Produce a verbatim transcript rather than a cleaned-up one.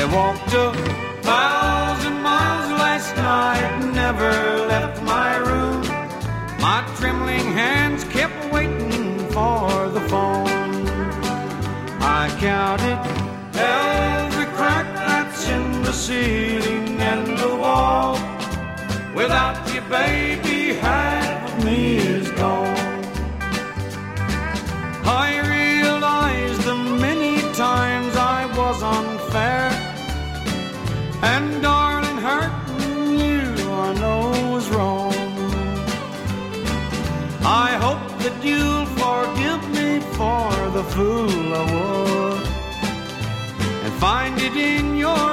walked a thousand miles last night, never left my room. My trembling hands kept waiting for the phone. I counted every crack that's in the ceiling and the wall. Without you, baby, half of me is gone. I realized the many times I was unfair, and darling, hurting you I know is wrong. I hope that you'll forgive me for the fool I was, and find it in your